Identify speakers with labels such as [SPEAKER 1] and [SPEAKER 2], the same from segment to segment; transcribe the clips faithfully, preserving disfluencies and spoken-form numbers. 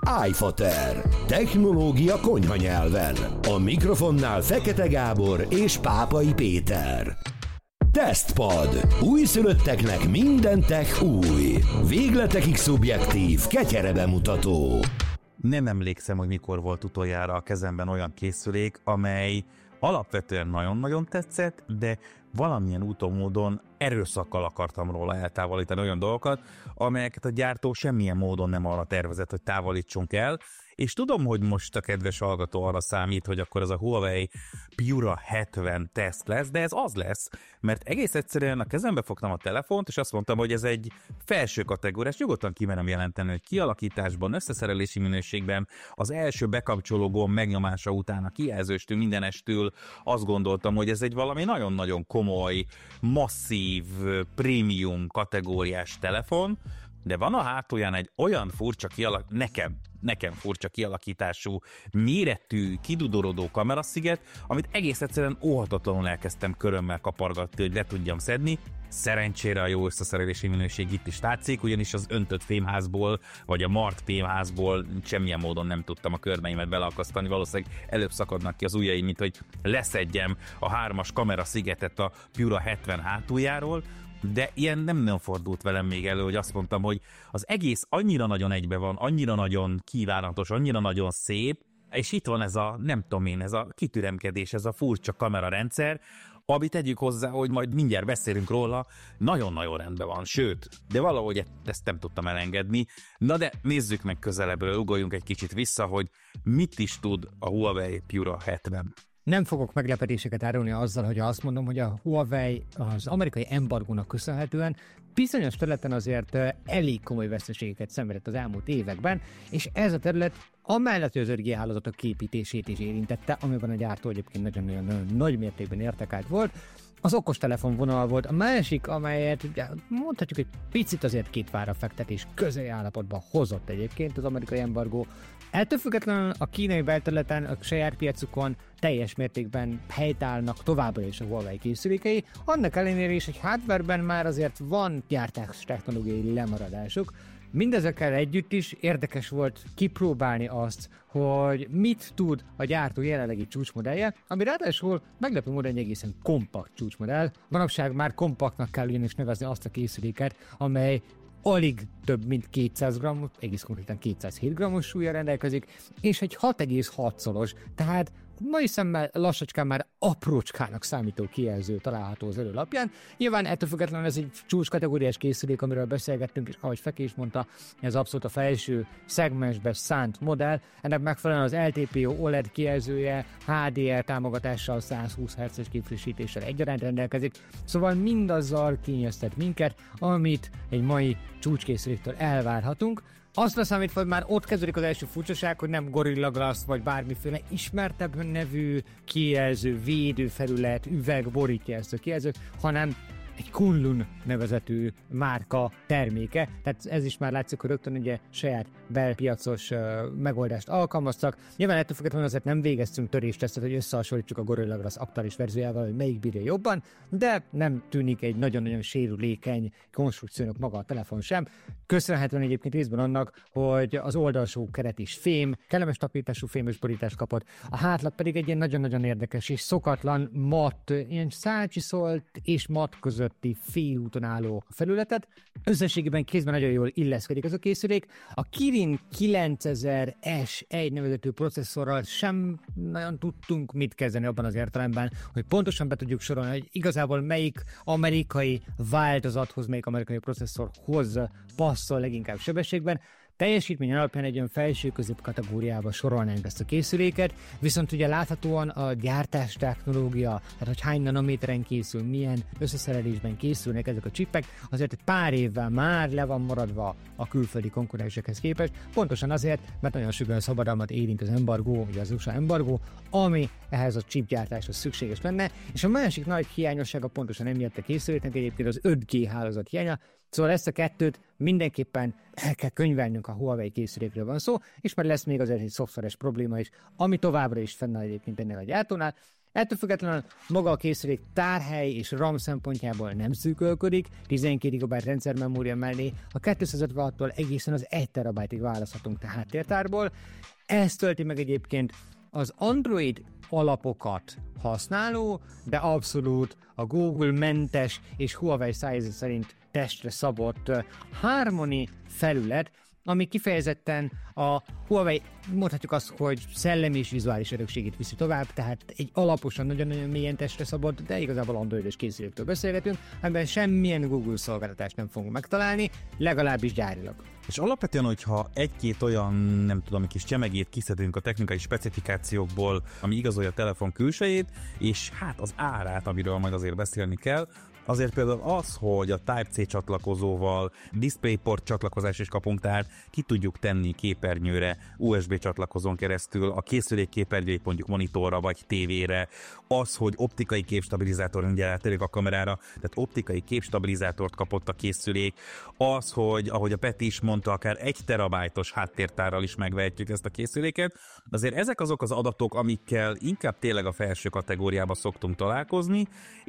[SPEAKER 1] iFater. Technológia konyha nyelven. A mikrofonnál Fekete Gábor és Pápai Péter. Tesztpad. Újszülötteknek minden tech új. Végletekig szubjektív, ketyere bemutató.
[SPEAKER 2] Nem emlékszem, hogy mikor volt utoljára a kezemben olyan készülék, amely alapvetően nagyon-nagyon tetszett, de valamilyen úton módon erőszakkal akartam róla eltávolítani olyan dolgokat, amelyeket a gyártó semmilyen módon nem arra tervezett, hogy távolítsunk el, és tudom, hogy most a kedves hallgató arra számít, hogy akkor ez a Huawei Pura hetven teszt lesz, de ez az lesz, mert egész egyszerűen a kezembe fogtam a telefont, és azt mondtam, hogy ez egy felső kategóriás, nyugodtan kimerem jelenteni, hogy kialakításban, összeszerelési minőségben, az első bekapcsoló gomb megnyomása után a kijelzőstől, mindenestől azt gondoltam, hogy ez egy valami nagyon-nagyon komoly, masszív, prémium kategóriás telefon, de van a hátulján egy olyan furcsa kialak... nekem, nekem furcsa kialakítású, méretű, kidudorodó kamerasziget, amit egész egyszerűen óhatatlanul elkezdtem körömmel kapargatni, hogy le tudjam szedni. Szerencsére a jó összeszerelési minőség itt is látszik, ugyanis az öntött fémházból, vagy a mart fémházból semmilyen módon nem tudtam a körmeimet beleakasztani, valószínűleg előbb szakadnak ki az ujjaim, mint hogy leszedjem a hármas kameraszigetet a Pura hetven hátuljáról, de ilyen nem nagyon fordult velem még elő, hogy azt mondtam, hogy az egész annyira nagyon egybe van, annyira nagyon kívánatos, annyira nagyon szép, és itt van ez a, nem tudom én, ez a kitüremkedés, ez a furcsa kamerarendszer, amit tegyük hozzá, hogy majd mindjárt beszélünk róla, nagyon-nagyon rendben van, sőt, de valahogy ezt nem tudtam elengedni. Na de nézzük meg közelebbről, ugoljunk egy kicsit vissza, hogy mit is tud a Huawei Pura hetven.
[SPEAKER 3] Nem fogok meglepetéseket árulni azzal, hogy azt mondom, hogy a Huawei az amerikai embargónak köszönhetően bizonyos területen azért elég komoly veszteségeket szenvedett az elmúlt években, és ez a terület amellett, hogy az öt G hálózatok képítését is érintette, amiben a gyártó egyébként nagyon-nagyon nagy mértékben értekelt volt. Az okostelefon vonal volt a másik, amelyet mondhatjuk egy picit azért két vára fektetés közeli állapotban hozott egyébként az amerikai embargó. Ettől függetlenül a kínai belterületen, a saját piacukon teljes mértékben helytállnak továbbra is a Huawei készülékei, annak ellenére is, hogy hardwareben már azért van gyártás technológiai lemaradásuk. Mindezekkel együtt is érdekes volt kipróbálni azt, hogy mit tud a gyártó jelenlegi csúcsmodellje, ami ráadásul meglepő módon egy egészen kompakt csúcsmodell. Manapság már kompaktnak kell ugyanis nevezni azt a készüléket, amely alig több mint kétszáz gramm, egész konkrétan kétszázhét grammos súlya rendelkezik, és egy hat egész hat szoros, tehát mai szemmel lassacskán már aprócskának számító kijelző található az előlapján. Nyilván ettől függetlenül ez egy csúcs kategóriás készülék, amiről beszélgettünk, és ahogy Feki is mondta, ez abszolút a felső szegmensbe szánt modell. Ennek megfelelően az el té pé o o el é dé kijelzője há dé er támogatással, száz húsz hertzes képfrissítéssel egyaránt rendelkezik, szóval mindazzal kényeztet minket, amit egy mai csúcskészüléktől elvárhatunk. Azt számítva, hogy már ott kezdődik az első furcsaság, hogy nem Gorilla Glass vagy bármiféle ismertebb nevű kijelző, védőfelület, üveg borítja ezt a kijelzőt, hanem egy Kunlun nevezetű márka terméke, tehát ez is már látszik, hogy rögtön ugye saját belpiacos uh, megoldást alkalmaztak. Nyilván ettől függetlenül azért nem végeztünk töréstesztet, hogy összehasonlítsuk a Gorilla Glass aktuális verziójával, hogy melyik bírja jobban, de nem tűnik egy nagyon-nagyon sérülékeny konstrukciónak maga a telefon sem. Köszönhetően egyébként részben annak, hogy az oldalsó keret is fém, kellemes tapintású fémes borítást kapott, a hátlap pedig egy ilyen nagyon-nagyon érdekes és szokatlan matt, ilyen szálcsiszolt és matt közötti félúton álló felületet. Összességében kézben nagyon jól illeszkedik ez a készülék. A Kirin kilencezer es egy nevezetű processzorral sem nagyon tudtunk mit kezdeni abban az értelemben, hogy pontosan be tudjuk sorolni, hogy igazából melyik amerikai változathoz, melyik amerikai processzorhoz passzol leginkább sebességben. Teljesítmény alapján egy olyan felső-közép kategóriába sorolnánk ezt a készüléket, viszont ugye láthatóan a gyártás technológia, tehát hogy hány nanométeren készül, milyen összeszerelésben készülnek ezek a csipek, azért egy pár évvel már le van maradva a külföldi konkurensekhez képest, pontosan azért, mert nagyon sűrűn szabadalmat érint az embargó, ugye az u es á embargó, ami ehhez a chipgyártáshoz szükséges lenne, és a másik nagy hiányossága pontosan emiatt a készüléknek egyébként az öt G hálózat hiánya, szóval ezt a kettőt mindenképpen el kell könyvelnünk, a Huawei készülékről van szó, és már lesz még azért egy szoftveres probléma is, ami továbbra is fennáll egyébként ennél a gyártónál. Ettől függetlenül maga a készülék tárhely és RAM szempontjából nem szűkölködik, tizenkét gigabyte rendszermemória mellé a kétszázötven wattól egészen az egy terabájtig választhatunk te háttértárból. Ez tölti meg egyébként az Android alapokat használó, de abszolút a Google mentes és Huawei szájézet szerint testre szabott Harmony felület, ami kifejezetten a Huawei, mondhatjuk azt, hogy szellemi és vizuális örökségét viszi tovább, tehát egy alaposan, nagyon-nagyon mélyen testre szabott, de igazából androidos készüléktől beszélgetünk, amiben semmilyen Google szolgáltatást nem fogunk megtalálni, legalábbis gyárilag.
[SPEAKER 2] És alapvetően, hogyha egy-két olyan, nem tudom, kis csemegét kiszedünk a technikai specifikációkból, ami igazolja a telefon külsejét, és hát az árát, amiről majd azért beszélni kell, azért például az, hogy a Type-C csatlakozóval DisplayPort csatlakozás is kapunk, tehát ki tudjuk tenni képernyőre u es bé csatlakozón keresztül a készülék képernyőjét mondjuk monitorra vagy tévére, az, hogy optikai képstabilizátor, ugye átérjük a kamerára, tehát optikai képstabilizátort kapott a készülék, az, hogy ahogy a Peti is mondta, akár egy terabájtos háttértárral is megvehetjük ezt a készüléket, azért ezek azok az adatok, amikkel inkább tényleg a felső kategóriába szoktunk találkozni,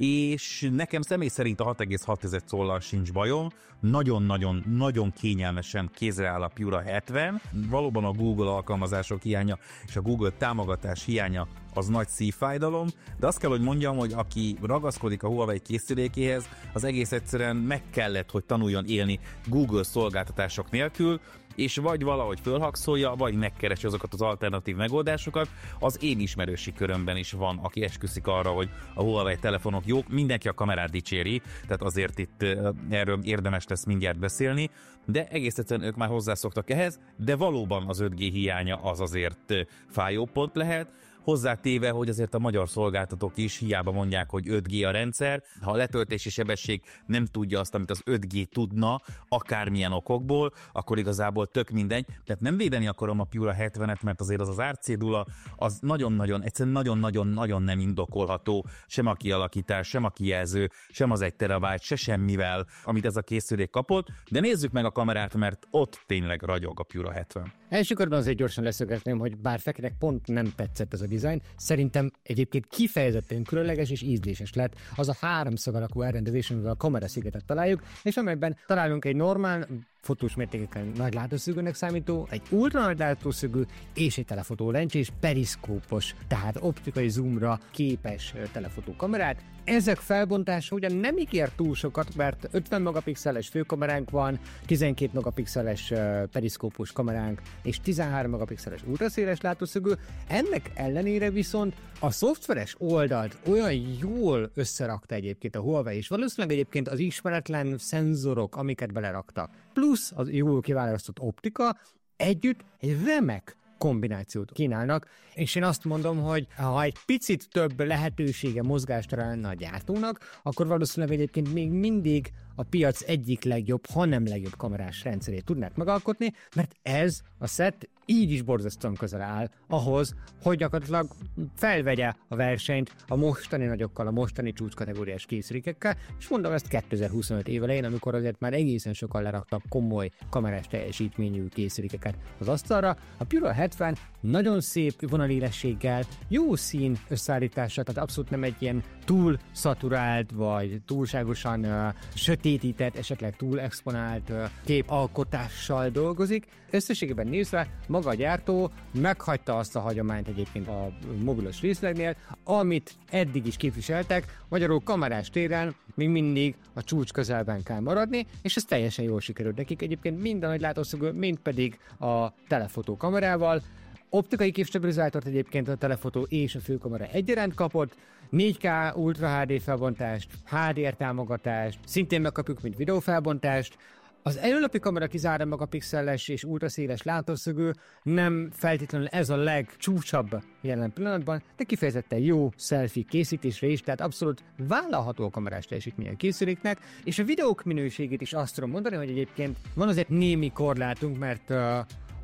[SPEAKER 2] és nekem személy szerint a hat egész hat collal sincs bajom, nagyon-nagyon-nagyon kényelmesen kézre áll a Pura hetven, valóban a Google alkalmazások hiánya és a Google támogatás hiánya az nagy szívfájdalom, de azt kell, hogy mondjam, hogy aki ragaszkodik a Huawei készülékéhez, az egész egyszerűen meg kellett, hogy tanuljon élni Google szolgáltatások nélkül, és vagy valahogy fölhakszolja, vagy megkeresi azokat az alternatív megoldásokat. Az én ismerősi körömben is van, aki esküszik arra, hogy a Huawei telefonok jók, mindenki a kamerát dicséri, tehát azért itt erről érdemes lesz mindjárt beszélni, de egész egyszerűen ők már hozzászoktak ehhez, de valóban az öt G hiánya az azért fájó pont lehet, hozzátéve, hogy azért a magyar szolgáltatók is hiába mondják, hogy öt G a rendszer, ha a letöltési sebesség nem tudja azt, amit az öt G tudna, akármilyen okokból, akkor igazából tök mindegy. Tehát nem védeni akarom a Pura hetvenet, mert azért az az árcédula, az nagyon-nagyon, egyszerűen nagyon-nagyon-nagyon nem indokolható, sem a kialakítás, sem a kijelző, sem az egy terabájt, se semmivel, amit ez a készülék kapott, de nézzük meg a kamerát, mert ott tényleg ragyog a Pura hetven.
[SPEAKER 3] Első körben azért gyorsan leszögezném, hogy bár Fekének pont nem tetszett ez a dizájn, szerintem egyébként kifejezetten különleges és ízléses lett az a háromszög alakú elrendezés, amivel a kameraszigetet találjuk, és amelyben találunk egy normál, fotós mértékeken nagy látószögűnek számító, egy ultra nagy látószögű és egy telefotó lencsés periszkópos, tehát optikai zoomra képes telefotó kamerát. Ezek felbontása ugyan nem ígér túl sokat, mert ötven megapixeles főkameránk van, tizenkét megapixeles periszkópos kameránk és tizenhárom megapixeles ultraszéles látószögű. Ennek ellenére viszont a szoftveres oldalt olyan jól összerakta egyébként a Huawei, és valószínűleg egyébként az ismeretlen szenzorok, amiket beleraktak, plusz az jól kiválasztott optika együtt egy remek kombinációt kínálnak, és én azt mondom, hogy ha egy picit több lehetősége, mozgástere lenne a gyártónak, akkor valószínűleg egyébként még mindig a piac egyik legjobb, ha nem legjobb kamerás rendszerét tudnák megalkotni, mert ez a szett így is borzasztóan közel áll ahhoz, hogy gyakorlatilag felvegye a versenyt a mostani nagyokkal, a mostani csúcskategóriás készülékekkel, és mondom ezt kétezer-huszonöt év elején, amikor azért már egészen sokan leraktak komoly kamerás teljesítményű készülékeket az asztalra. A Pura hetven nagyon szép vonalélességgel, jó szín összeállítása, tehát abszolút nem egy ilyen túl szaturált, vagy túlságosan uh, sötétített, esetleg túl exponált uh, képalkotással dolgozik. Összességében nézve maga a gyártó meghagyta azt a hagyományt egyébként a mobilos részlegnél, amit eddig is képviseltek, magyarul kamerás téren még mindig a csúcs közelben kell maradni, és ez teljesen jól sikerült nekik egyébként mind a nagy látószögű, mind pedig a telefotó kamerával. Optikai képstabilizátort egyébként a telefotó és a főkamera egyaránt kapott, négy K Ultra há dé felbontást, há dé er támogatást, szintén megkapjuk, mint videófelbontást. Az előlapi kamera tizenhárom megapixeles és ultraszéles látószögű, nem feltétlenül ez a legcsúcsabb jelen pillanatban, de kifejezetten jó selfie készítésre is, tehát abszolút vállalható a kamerás teljesítménye a készüléknek, és a videók minőségét is azt tudom mondani, hogy egyébként van azért némi korlátunk, mert uh,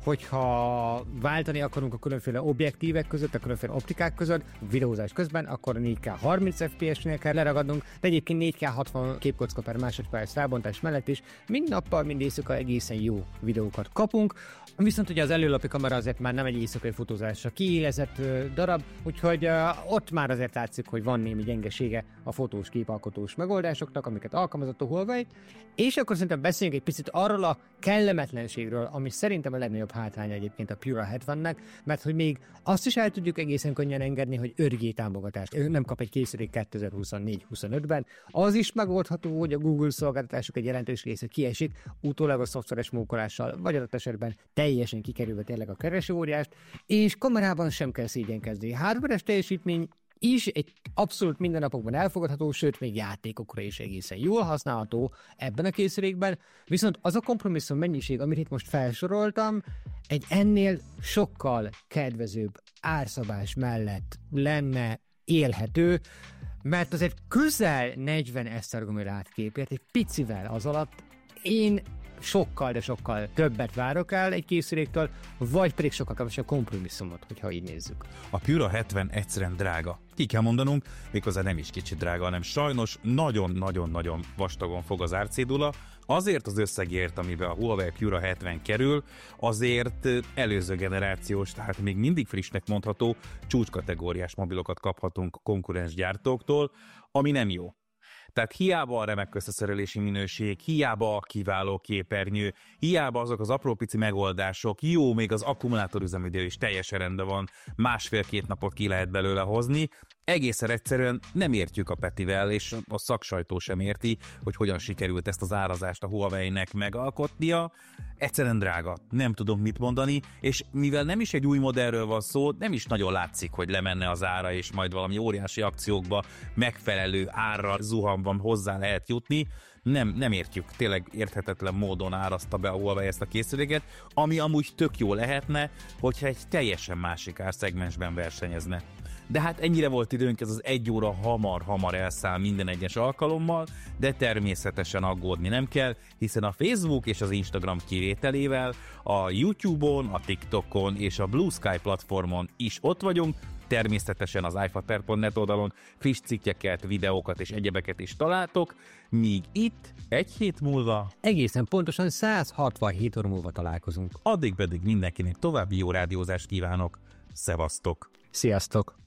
[SPEAKER 3] hogyha váltani akarunk a különféle objektívek között, a különféle optikák között, videózás közben, akkor négy ká harminc ef pé es-nél kell leragadnunk, de egyébként négy ká hatvan képkocka per másodperc felbontás mellett is mind nappal, mind éjszaka egészen jó videókat kapunk. Viszont ugye az előlapi kamera azért már nem egy éjszakai fotózásra kiélezett darab, úgyhogy uh, ott már azért látszik, hogy van némi gyengesége a fotós, képalkotós megoldásoknak, amiket alkalmazott a Huawei, és akkor szerintem beszéljünk egy picit arról a kellemetlenségről, ami szerintem a legnagyobb hátránya egyébként a Pura hetvennek, mert hogy még azt is el tudjuk egészen könnyen engedni, hogy öt G támogatást. Ő nem kap egy készülék kétezer-huszonnégy huszonötben. Az is megoldható, hogy a Google szolgáltatások egy jelentős része kiesik, utólagos szoftveres mókolással, vagy adott esetben teljesen kikerülve tényleg a keresőóriást, és kamerában sem kell szégyenkezni. Hardware-es teljesítmény is egy abszolút mindennapokban elfogadható, sőt még játékokra is egészen jól használható ebben a készülékben, viszont az a kompromisszum mennyiség, amit itt most felsoroltam, egy ennél sokkal kedvezőbb árszabás mellett lenne élhető, mert azért közel negyven esztergomi látképért egy picivel az alatt én sokkal, de sokkal többet várok el egy készüléktől, vagy pedig sokkal kevesebb kompromisszumot, hogyha így nézzük.
[SPEAKER 2] A Pura hetven egyszerűen drága. Ki kell mondanunk, méghozzá nem is kicsit drága, hanem sajnos nagyon-nagyon-nagyon vastagon fog az árcédula. Azért az összegért, amiben a Huawei Pura hetven kerül, azért előző generációs, tehát még mindig frissnek mondható csúcskategóriás mobilokat kaphatunk konkurens gyártóktól, ami nem jó. Tehát hiába a remek összeszerelési minőség, hiába a kiváló képernyő, hiába azok az apró pici megoldások, jó, még az akkumulátorüzemidő is teljesen rendben van, másfél-két napot ki lehet belőle hozni, egészen egyszerűen nem értjük a Petivel, és a szaksajtó sem érti, hogy hogyan sikerült ezt az árazást a Huawei-nek megalkotnia. Egyszerűen drága, nem tudom mit mondani, és mivel nem is egy új modellről van szó, nem is nagyon látszik, hogy lemenne az ára, és majd valami óriási akciókba megfelelő árral zuhanban hozzá lehet jutni. Nem, nem értjük, tényleg érthetetlen módon árazta be a Huawei ezt a készüléket, ami amúgy tök jó lehetne, hogyha egy teljesen másik árszegmensben versenyezne. De hát ennyire volt időnk, ez az egy óra hamar-hamar elszáll minden egyes alkalommal, de természetesen aggódni nem kell, hiszen a Facebook és az Instagram kivételével a YouTube-on, a TikTokon és a Blue Sky platformon is ott vagyunk, természetesen az iFater pont net oldalon friss cikkeket, videókat és egyebeket is találtok, míg itt egy hét múlva
[SPEAKER 3] egészen pontosan száz hatvanhét óra múlva találkozunk.
[SPEAKER 2] Addig pedig mindenkinek további jó rádiózást kívánok. Szevasztok!
[SPEAKER 3] Sziasztok!